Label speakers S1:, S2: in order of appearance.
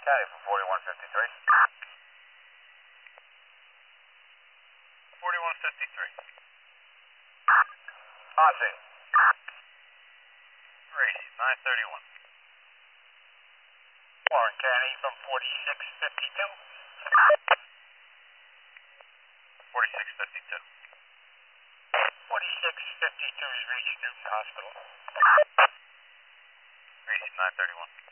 S1: County for 4153.
S2: 4153.
S1: On scene.
S2: Gracie, 931.
S1: Warren County from 4652.
S2: 4652.
S1: 4652 is reached Newton Hospital.
S2: Gracie, 931.